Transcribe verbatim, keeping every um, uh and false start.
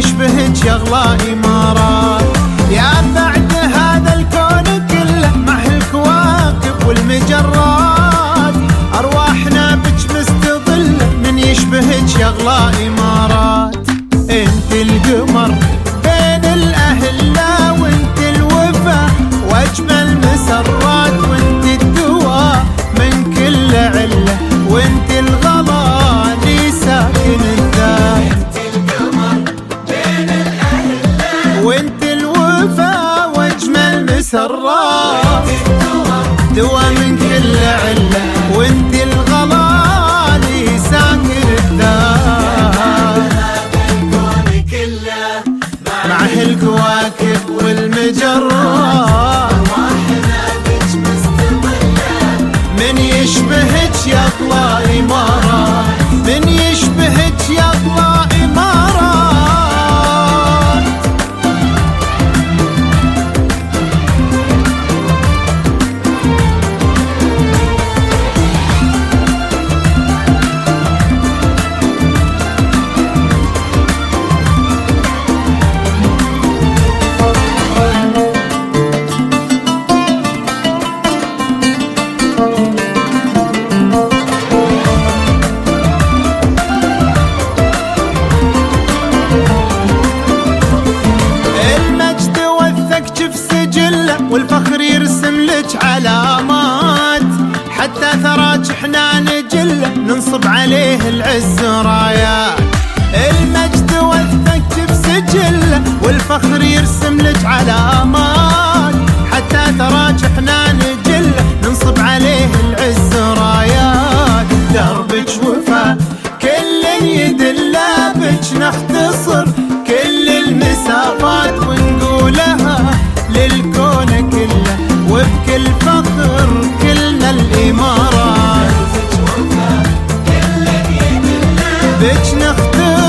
يشبهك يا اغلى امارات. يا بعد هذا الكون كله مع الكواكب والمجرات، ارواحنا بك مستظله من يشبهك يا اغلى امارات. انت القمر بين الاهله وانت الوفا واجمل مسرات، وانت الدواء من كل عله وانت الغلا لي ساكن الذات. انت القمر بين الاهله وانت الوفا واجمل مسرات، دواء من كل عله وانت الغلا لي ساكن الذات. مع الكواكب والمجرات من يشبهك يا اغلى امارات، من يشبهك يا اغلى امارات. والفخر يرسم لك علامات، حتى ثراك احنا نجله ننصب عليه العز رايات. المجد وثك بسجله والفخر يرسم لك علامات، حتى ثراك احنا نجله ننصب عليه العز رايات. دربك وفا كل يدله بك نختصر كل المسافات ونقولها للكون كله وبكل فخر كلنا الامارات. بك نختار